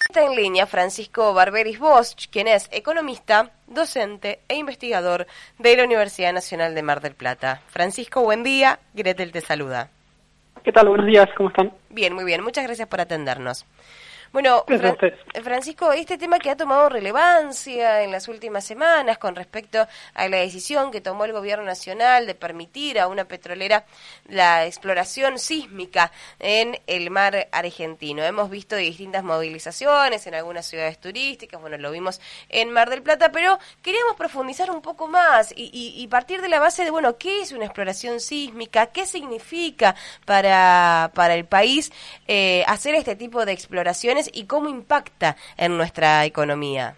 Está en línea Francisco Barberis Bosch, quien es economista, docente e investigador de la Universidad Nacional de Mar del Plata. Francisco, buen día. Gretel te saluda. ¿Qué tal? Buenos días, ¿cómo están? Bien, muy bien. Muchas gracias por atendernos. Bueno, Francisco, este tema que ha tomado relevancia en las últimas semanas con respecto a la decisión que tomó el gobierno nacional de permitir a una petrolera la exploración sísmica en el mar argentino. Hemos visto distintas movilizaciones en algunas ciudades turísticas, bueno, lo vimos en Mar del Plata, pero queríamos profundizar un poco más y partir de la base de, bueno, ¿qué es una exploración sísmica? ¿Qué significa para el país hacer este tipo de exploraciones y cómo impacta en nuestra economía?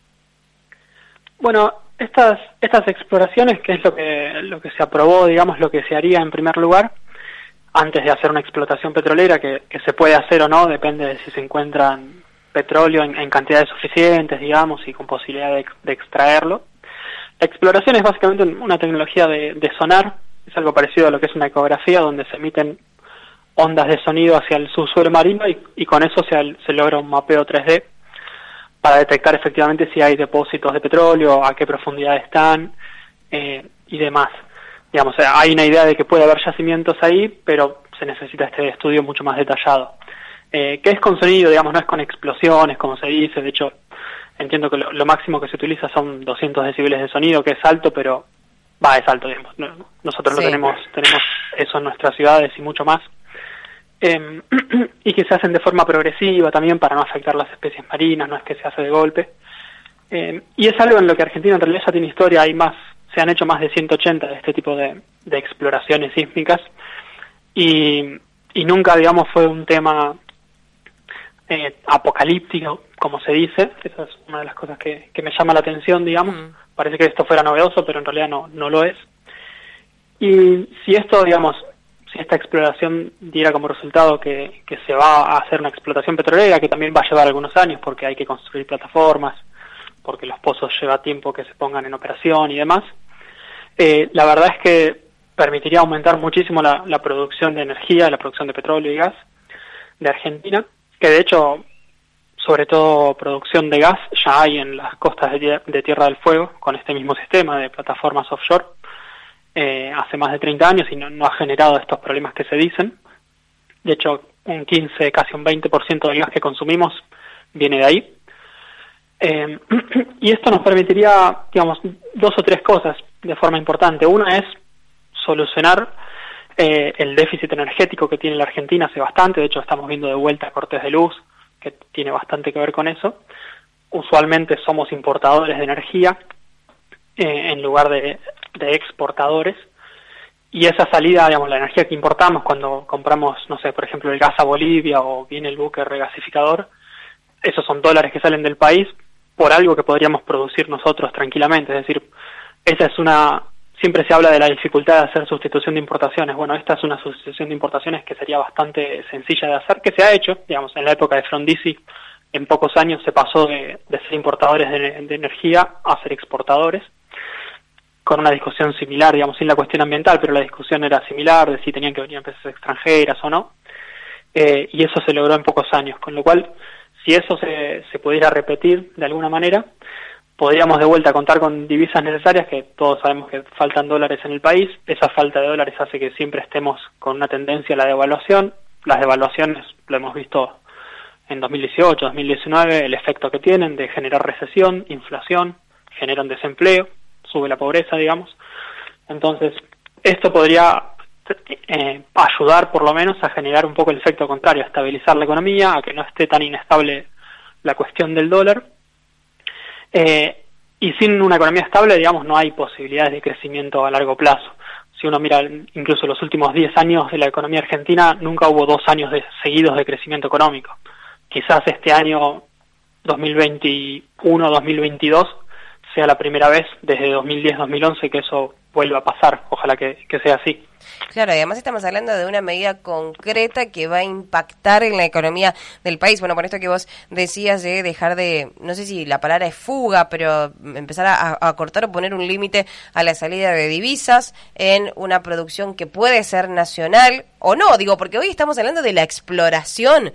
Bueno, estas exploraciones, que es lo que se aprobó, digamos, lo que se haría en primer lugar, antes de hacer una explotación petrolera, que se puede hacer o no, depende de si se encuentran petróleo en cantidades suficientes, digamos, y con posibilidad de extraerlo. La exploración es básicamente una tecnología de sonar, es algo parecido a lo que es una ecografía, donde se emiten ondas de sonido hacia el subsuelo marino y con eso se logra un mapeo 3D para detectar efectivamente si hay depósitos de petróleo, a qué profundidad están y demás. Digamos, hay una idea de que puede haber yacimientos ahí, pero se necesita este estudio mucho más detallado. Que es con sonido, digamos, no es con explosiones, como se dice. De hecho, entiendo que lo máximo que se utiliza son 200 decibeles de sonido, que es alto, pero es alto, digamos. Nosotros Sí. lo tenemos eso en nuestras ciudades y mucho más. Y que se hacen de forma progresiva también para no afectar las especies marinas, no es que se hace de golpe. Y es algo en lo que Argentina en realidad ya tiene historia, se han hecho más de 180 de este tipo de exploraciones sísmicas y nunca, digamos, fue un tema apocalíptico, como se dice. Esa es una de las cosas que me llama la atención, digamos. Parece que esto fuera novedoso, pero en realidad no lo es. Y si esto, digamos, si esta exploración diera como resultado que se va a hacer una explotación petrolera, que también va a llevar algunos años porque hay que construir plataformas, porque los pozos lleva tiempo que se pongan en operación y demás, la verdad es que permitiría aumentar muchísimo la producción de energía, la producción de petróleo y gas de Argentina, que de hecho, sobre todo producción de gas, ya hay en las costas de Tierra del Fuego, con este mismo sistema de plataformas offshore, hace más de 30 años y no ha generado estos problemas que se dicen. De hecho, un 15, casi un 20% del gas que consumimos viene de ahí. Y esto nos permitiría, digamos, dos o tres cosas de forma importante. Una es solucionar el déficit energético que tiene la Argentina hace bastante. De hecho, estamos viendo de vuelta cortes de luz, que tiene bastante que ver con eso. Usualmente somos importadores de energía en lugar de exportadores, y esa salida, digamos, la energía que importamos cuando compramos, no sé, por ejemplo, el gas a Bolivia o viene el buque regasificador, esos son dólares que salen del país por algo que podríamos producir nosotros tranquilamente. Es decir, siempre se habla de la dificultad de hacer sustitución de importaciones. Bueno, esta es una sustitución de importaciones que sería bastante sencilla de hacer, que se ha hecho, digamos, en la época de Frondizi. En pocos años se pasó de ser importadores de energía a ser exportadores, con una discusión similar, digamos, sin la cuestión ambiental, pero la discusión era similar, de si tenían que venir empresas extranjeras o no, y eso se logró en pocos años, con lo cual, si eso se pudiera repetir de alguna manera, podríamos de vuelta contar con divisas necesarias, que todos sabemos que faltan dólares en el país. Esa falta de dólares hace que siempre estemos con una tendencia a la devaluación. Las devaluaciones, lo hemos visto en 2018, 2019, el efecto que tienen de generar recesión, inflación, generan desempleo, sube la pobreza, digamos. Entonces, esto podría ayudar por lo menos a generar un poco el efecto contrario, a estabilizar la economía, a que no esté tan inestable la cuestión del dólar. Y sin una economía estable, digamos, no hay posibilidades de crecimiento a largo plazo. Si uno mira incluso los últimos 10 años de la economía argentina, nunca hubo 2 años seguidos de crecimiento económico. Quizás este año 2021-2022 sea la primera vez desde 2010-2011 que eso vuelva a pasar. Ojalá que sea así. Claro, además estamos hablando de una medida concreta que va a impactar en la economía del país. Bueno, por esto que vos decías de dejar de, no sé si la palabra es fuga, pero empezar a cortar o poner un límite a la salida de divisas en una producción que puede ser nacional o no, digo, porque hoy estamos hablando de la exploración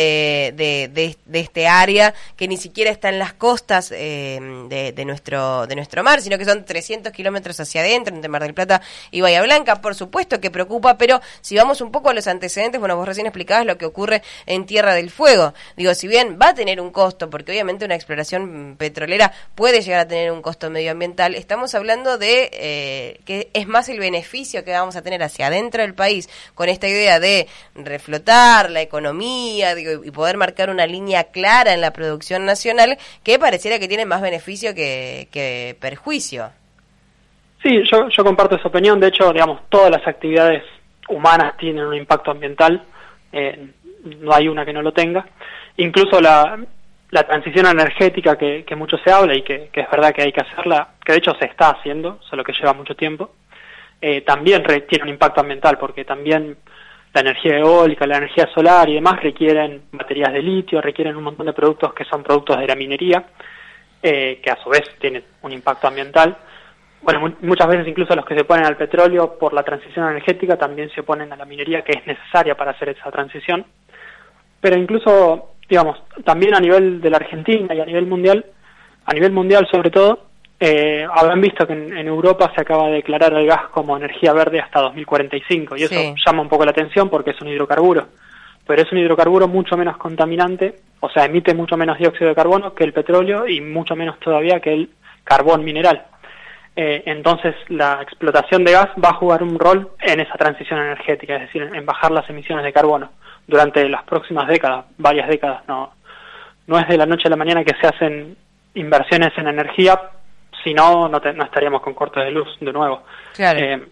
de este área que ni siquiera está en las costas de nuestro mar, sino que son 300 kilómetros hacia adentro, entre Mar del Plata y Bahía Blanca. Por supuesto que preocupa, pero si vamos un poco a los antecedentes, bueno, vos recién explicabas lo que ocurre en Tierra del Fuego. Digo, si bien va a tener un costo, porque obviamente una exploración petrolera puede llegar a tener un costo medioambiental, estamos hablando de que es más el beneficio que vamos a tener hacia adentro del país con esta idea de reflotar la economía, digo, y poder marcar una línea clara en la producción nacional, que pareciera que tiene más beneficio que perjuicio. Sí, yo comparto esa opinión. De hecho, digamos, todas las actividades humanas tienen un impacto ambiental, no hay una que no lo tenga. Incluso la transición energética que mucho se habla y que es verdad que hay que hacerla, que de hecho se está haciendo, solo que lleva mucho tiempo, también tiene un impacto ambiental, porque también la energía eólica, la energía solar y demás requieren baterías de litio, requieren un montón de productos que son productos de la minería, que a su vez tienen un impacto ambiental. Bueno, muchas veces incluso los que se oponen al petróleo por la transición energética también se oponen a la minería, que es necesaria para hacer esa transición. Pero incluso, digamos, también a nivel de la Argentina y a nivel mundial sobre todo, habrán visto que en Europa se acaba de declarar el gas como energía verde hasta 2045, y eso llama un poco la atención porque es un hidrocarburo, pero es un hidrocarburo mucho menos contaminante, o sea, emite mucho menos dióxido de carbono que el petróleo y mucho menos todavía que el carbón mineral. Entonces la explotación de gas va a jugar un rol en esa transición energética, es decir, en bajar las emisiones de carbono durante las próximas décadas, varias décadas. No es de la noche a la mañana que se hacen inversiones en energía, si no estaríamos con cortes de luz de nuevo. Claro.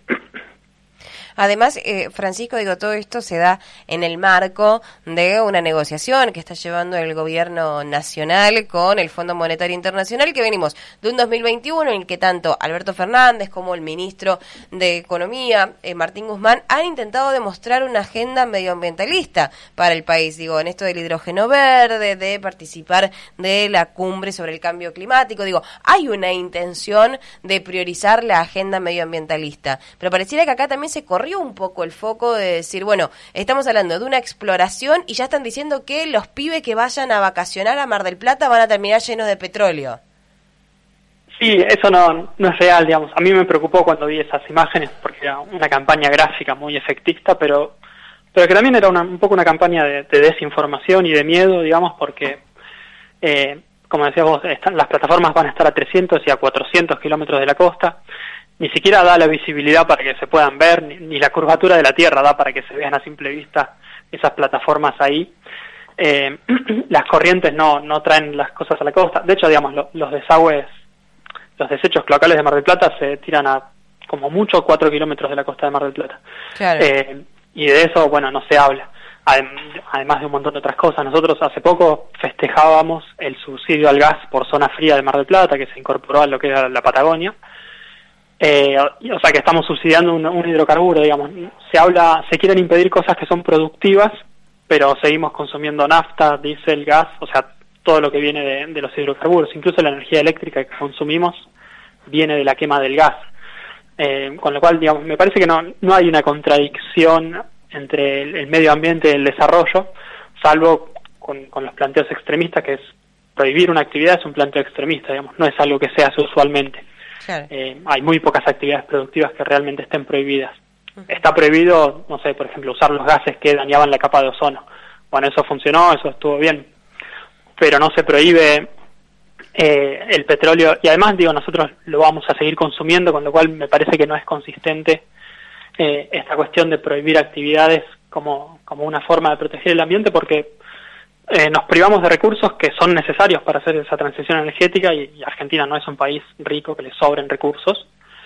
Además, Francisco, digo, todo esto se da en el marco de una negociación que está llevando el gobierno nacional con el Fondo Monetario Internacional, que venimos de un 2021 en el que tanto Alberto Fernández como el ministro de Economía, Martín Guzmán, han intentado demostrar una agenda medioambientalista para el país, digo, en esto del hidrógeno verde, de participar de la cumbre sobre el cambio climático, digo, hay una intención de priorizar la agenda medioambientalista, pero pareciera que acá también se corrió un poco el foco de decir, bueno, estamos hablando de una exploración y ya están diciendo que los pibes que vayan a vacacionar a Mar del Plata van a terminar llenos de petróleo. Sí, eso no es real, digamos. A mí me preocupó cuando vi esas imágenes porque era una campaña gráfica muy efectista, pero que también era un poco una campaña de desinformación y de miedo, digamos, porque como decías vos, las plataformas van a estar a 300 y a 400 kilómetros de la costa. Ni siquiera da la visibilidad para que se puedan ver, ni la curvatura de la Tierra da para que se vean a simple vista esas plataformas ahí. Las corrientes no traen las cosas a la costa. De hecho, digamos, los desechos cloacales de Mar del Plata se tiran a como mucho 4 kilómetros de la costa de Mar del Plata. Claro. Y de eso, bueno, no se habla. Además de un montón de otras cosas. Nosotros hace poco festejábamos el subsidio al gas por zona fría de Mar del Plata, que se incorporó a lo que era la Patagonia. O sea que estamos subsidiando un hidrocarburo, digamos. Se quieren impedir cosas que son productivas, pero seguimos consumiendo nafta, diésel, gas, o sea, todo lo que viene de los hidrocarburos, incluso la energía eléctrica que consumimos viene de la quema del gas. Con lo cual, digamos, me parece que no hay una contradicción entre el medio ambiente y el desarrollo, salvo con los planteos extremistas, que es prohibir una actividad es un planteo extremista, digamos, no es algo que se hace usualmente. Claro. Hay muy pocas actividades productivas que realmente estén prohibidas. Está prohibido, no sé, por ejemplo, usar los gases que dañaban la capa de ozono. Bueno, eso funcionó, eso estuvo bien, pero no se prohíbe el petróleo, y además, digo, nosotros lo vamos a seguir consumiendo, con lo cual me parece que no es consistente esta cuestión de prohibir actividades como una forma de proteger el ambiente, porque nos privamos de recursos que son necesarios para hacer esa transición energética, y Argentina no es un país rico que le sobren recursos.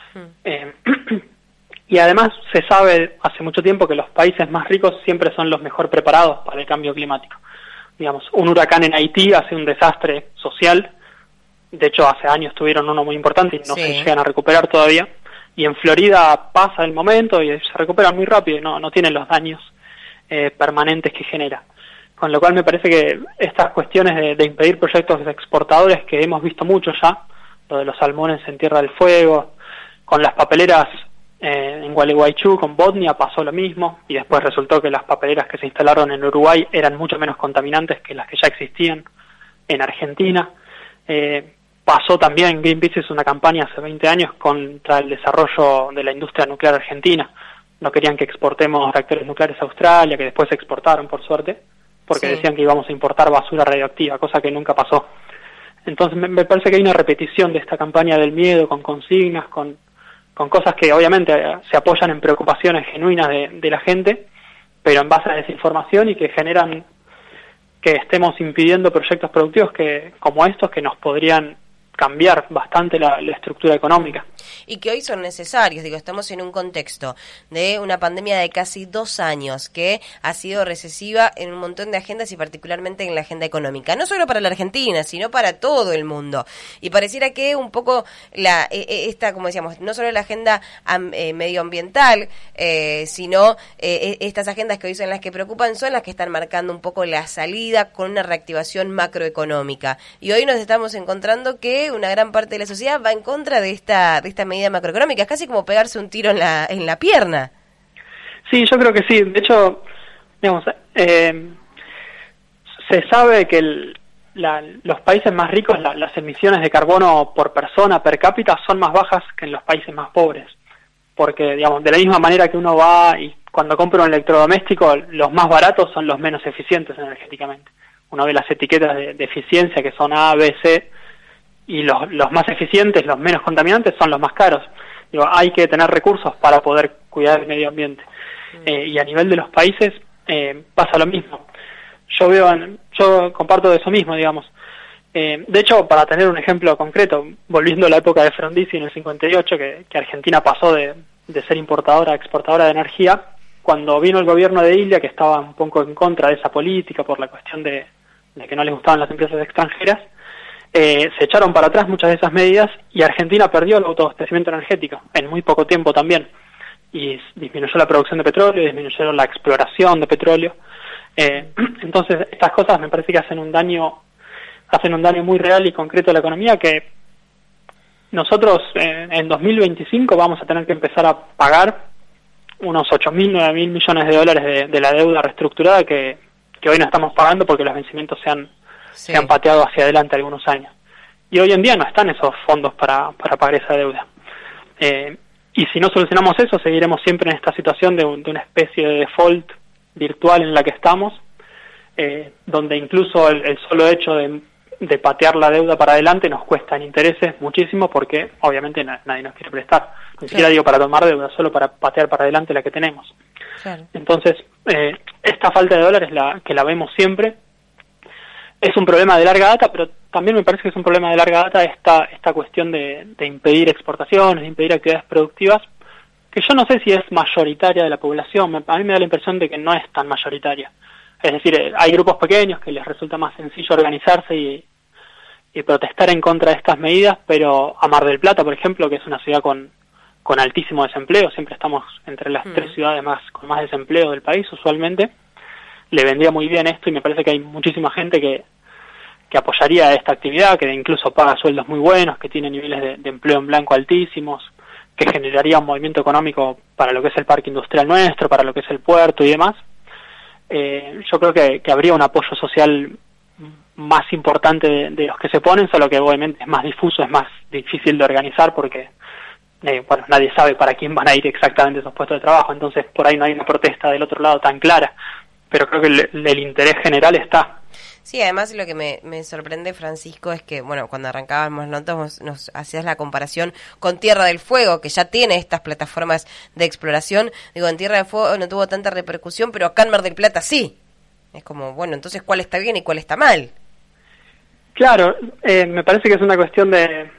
Y además se sabe hace mucho tiempo que los países más ricos siempre son los mejor preparados para el cambio climático. Digamos, un huracán en Haití hace un desastre social. De hecho, hace años tuvieron uno muy importante y no se llegan a recuperar todavía. y en Florida pasa el momento y se recupera muy rápido y no tienen los daños permanentes que genera. Con lo cual me parece que estas cuestiones de impedir proyectos exportadores que hemos visto mucho ya, lo de los salmones en Tierra del Fuego, con las papeleras en Gualeguaychú, con Botnia pasó lo mismo, y después resultó que las papeleras que se instalaron en Uruguay eran mucho menos contaminantes que las que ya existían en Argentina. Pasó también, Greenpeace hizo una campaña hace 20 años contra el desarrollo de la industria nuclear argentina. No querían que exportemos reactores nucleares a Australia, que después se exportaron, por suerte, porque decían que íbamos a importar basura radioactiva, cosa que nunca pasó. Entonces me parece que hay una repetición de esta campaña del miedo, con consignas, con cosas que obviamente se apoyan en preocupaciones genuinas de la gente, pero en base a desinformación y que generan que estemos impidiendo proyectos productivos como estos que nos podrían cambiar bastante la estructura económica. Y que hoy son necesarios, estamos en un contexto de una pandemia de casi 2 años que ha sido recesiva en un montón de agendas y particularmente en la agenda económica, no solo para la Argentina, sino para todo el mundo. Y pareciera que un poco esta, como decíamos, no solo la agenda medioambiental, sino estas agendas que hoy son las que preocupan, son las que están marcando un poco la salida con una reactivación macroeconómica. Y hoy nos estamos encontrando que una gran parte de la sociedad va en contra de esta medida macroeconómica. Es casi como pegarse un tiro en la pierna. Sí, yo creo que sí. De hecho, digamos, se sabe que los países más ricos, las emisiones de carbono por persona, per cápita, son más bajas que en los países más pobres. Porque, digamos, de la misma manera que uno va y cuando compra un electrodoméstico, los más baratos son los menos eficientes energéticamente. Uno ve las etiquetas de eficiencia que son A, B, C, y los más eficientes, los menos contaminantes, son los más caros. Hay que tener recursos para poder cuidar el medio ambiente. Y a nivel de los países pasa lo mismo. Yo comparto de eso mismo, digamos. De hecho, para tener un ejemplo concreto, volviendo a la época de Frondizi en el 58, que Argentina pasó de ser importadora a exportadora de energía, cuando vino el gobierno de Ilia, que estaba un poco en contra de esa política por la cuestión de que no les gustaban las empresas extranjeras, se echaron para atrás muchas de esas medidas y Argentina perdió el autoabastecimiento energético en muy poco tiempo también, y disminuyó la producción de petróleo, disminuyó la exploración de petróleo. Entonces estas cosas me parece que hacen un daño muy real y concreto a la economía, que nosotros en 2025 vamos a tener que empezar a pagar unos 8.000, 9.000 millones de dólares de la deuda reestructurada que hoy no estamos pagando porque los vencimientos se han pateado hacia adelante algunos años. Y hoy en día no están esos fondos para pagar esa deuda. Y si no solucionamos eso, seguiremos siempre en esta situación de una especie de default virtual en la que estamos, donde incluso el solo hecho de patear la deuda para adelante nos cuesta en intereses muchísimo, porque obviamente nadie nos quiere prestar. Ni siquiera digo para tomar deuda, solo para patear para adelante la que tenemos. Claro. Entonces, esta falta de dólares, que la vemos siempre, es un problema de larga data, pero también me parece que es un problema de larga data esta cuestión de impedir exportaciones, de impedir actividades productivas, que yo no sé si es mayoritaria de la población. A mí me da la impresión de que no es tan mayoritaria. Es decir, hay grupos pequeños que les resulta más sencillo organizarse y protestar en contra de estas medidas, pero a Mar del Plata, por ejemplo, que es una ciudad con altísimo desempleo, siempre estamos entre las 3 ciudades con más desempleo del país usualmente, le vendría muy bien esto, y me parece que hay muchísima gente que apoyaría esta actividad, que incluso paga sueldos muy buenos, que tiene niveles de empleo en blanco altísimos, que generaría un movimiento económico para lo que es el parque industrial nuestro, para lo que es el puerto y demás. Yo creo que habría un apoyo social más importante de los que se ponen, solo que obviamente es más difuso, es más difícil de organizar porque nadie sabe para quién van a ir exactamente esos puestos de trabajo, entonces por ahí no hay una protesta del otro lado tan clara, pero creo que el interés general está. Sí, además lo que me sorprende, Francisco, es que, bueno, cuando arrancábamos notas nos hacías la comparación con Tierra del Fuego, que ya tiene estas plataformas de exploración. Digo, en Tierra del Fuego no tuvo tanta repercusión, pero acá en Mar del Plata sí. Es como, bueno, entonces, ¿cuál está bien y cuál está mal? Claro, me parece que es una cuestión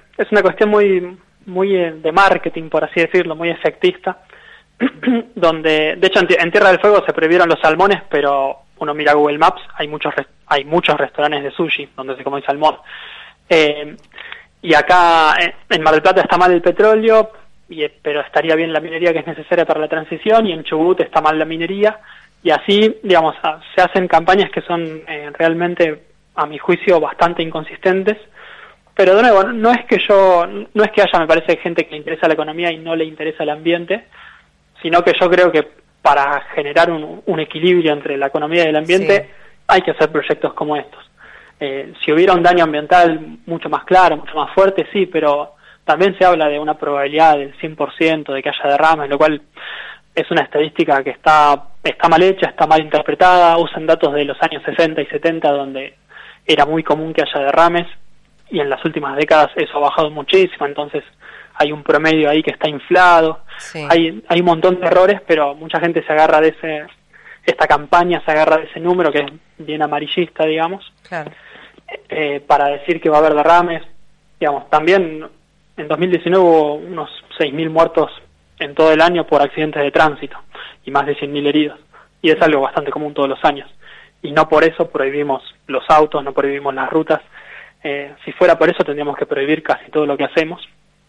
muy de marketing, por así decirlo, muy efectista, donde, de hecho, en Tierra del Fuego se prohibieron los salmones, pero uno mira Google Maps, hay muchos restaurantes de sushi donde se come salmón. Y acá en Mar del Plata está mal el petróleo pero estaría bien la minería que es necesaria para la transición, y en Chubut está mal la minería, y así, digamos, se hacen campañas que son realmente, a mi juicio, bastante inconsistentes. Pero de nuevo, no es que haya, me parece, gente que le interesa la economía y no le interesa el ambiente, sino que yo creo que para generar un equilibrio entre la economía y el ambiente hay que hacer proyectos como estos. Si hubiera un daño ambiental mucho más claro, mucho más fuerte, sí, pero también se habla de una probabilidad del 100% de que haya derrames, lo cual es una estadística que está mal hecha, está mal interpretada. Usan datos de los años 60 y 70 donde era muy común que haya derrames, y en las últimas décadas eso ha bajado muchísimo, entonces hay un promedio ahí que está inflado. Hay un montón de errores, pero mucha gente se agarra de esta campaña se agarra de ese número que es bien amarillista, digamos, claro, para decir que va a haber derrames. Digamos, también en 2019 hubo unos 6.000 muertos en todo el año por accidentes de tránsito y más de 100.000 heridos, y es algo bastante común todos los años, y no por eso prohibimos los autos, no prohibimos las rutas. Si fuera por eso tendríamos que prohibir casi todo lo que hacemos,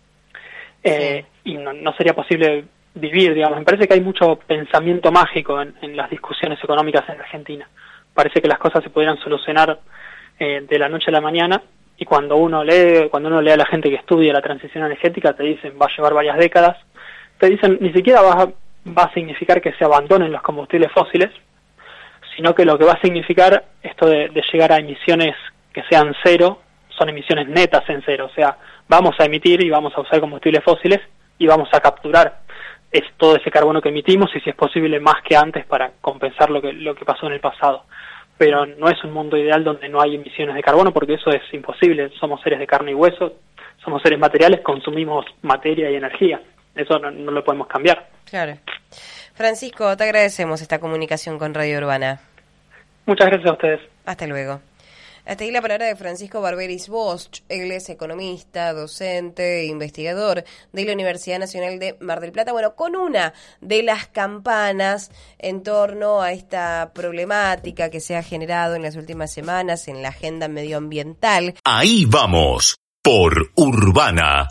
y no sería posible vivir, digamos. Me parece que hay mucho pensamiento mágico en las discusiones económicas en Argentina. Parece que las cosas se pudieran solucionar de la noche a la mañana, y cuando uno lee a la gente que estudia la transición energética, te dicen va a llevar varias décadas, te dicen ni siquiera va a significar que se abandonen los combustibles fósiles, sino que lo que va a significar esto de llegar a emisiones que sean cero, son emisiones netas en cero, o sea, vamos a emitir y vamos a usar combustibles fósiles y vamos a capturar todo ese carbono que emitimos, y si es posible más que antes, para compensar lo que pasó en el pasado. Pero no es un mundo ideal donde no hay emisiones de carbono, porque eso es imposible. Somos seres de carne y hueso, somos seres materiales, consumimos materia y energía. Eso no lo podemos cambiar. Claro. Francisco, te agradecemos esta comunicación con Radio Urbana. Muchas gracias a ustedes. Hasta luego. Hasta ahí la palabra de Francisco Barberis Bosch. Él es economista, docente e investigador de la Universidad Nacional de Mar del Plata. Bueno, con una de las campanas en torno a esta problemática que se ha generado en las últimas semanas en la agenda medioambiental. Ahí vamos, por Urbana.